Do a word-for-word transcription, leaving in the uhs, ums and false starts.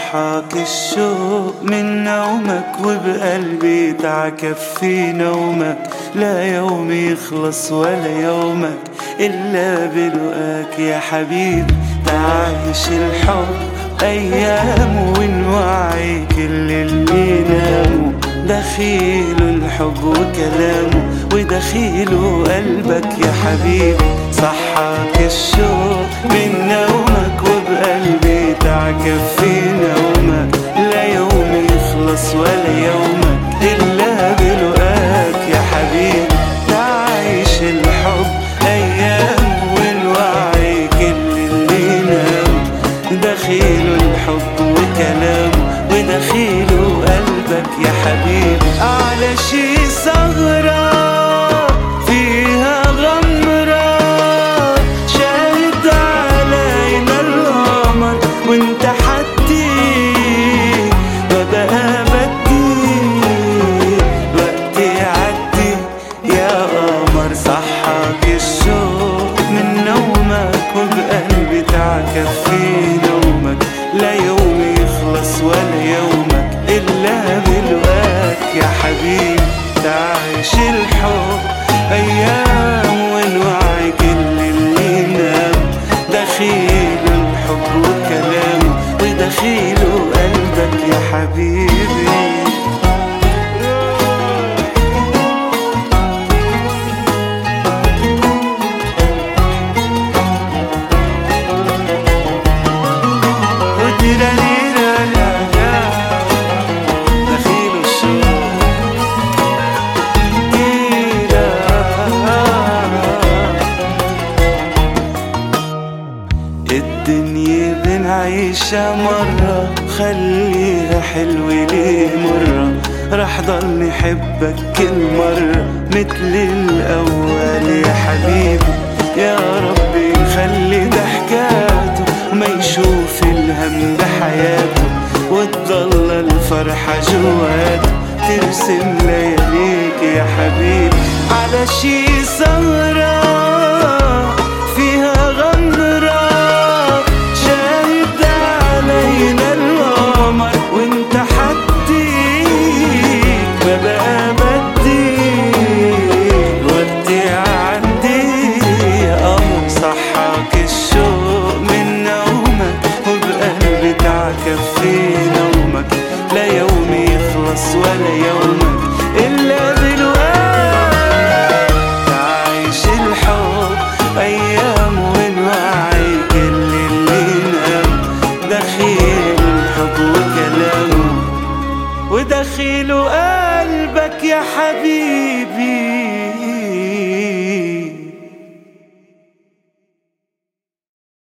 صحاك الشوق من نومك وبقلبي تعكف في نومك، لا يوم يخلص ولا يومك إلا بلقاك يا حبيبي. تعيش الحب أيام ونوعي كل اللي ناموا، دخيله الحب وكلامه ودخيله قلبك يا حبيبي. صحاك الشوق من نومك وبقلبي تعكف في نومك، لا يوم يخلص ولا يومك إلا بلقاك يا حبيبي. تعيش الحب أيام والوعي كل اللي نام، دخيله الحب وكلامه ودخيله قلبك يا حبيبي. على شي ثغرة فيها غمرة شاهد علينا القمر، وانت حدي وبقى بدي وقت يعدي يا قمر. صحاك الشوق من نومك وبقلبي تعكف في نومك، لا يوم يخلص ولا يومك إلا بلقاك يا حبيبي. تعيش الحب أيام ونوعي كل اللي نام، دخيله الحب وكلامه ودخيله قلبك يا حبيبي. الدنيا بنعيشها مرة، خليها حلوة ليه مرة، رح ضل نحبك كل مرة مثل الأول يا حبيبي. يا ربي خلي ضحكاته ما يشوف الهم بحياته، وتضل الفرحة جواته ترسم لياليك يا حبيبي. على شي سهرة فيها غمرة شاهد علينا القمر، وانت حدي وبقى بدي وقت يعدي يا قمر. صحاك الشوق من نومك وبقلبي تعكف في نومك، لا يوم يخلص ولا يومك إلا بلقاك. تعيش الحب أيام ونوعي كل اللي نام، دخيل الحب وكلامه ودخيله قلبك يا حبيبي.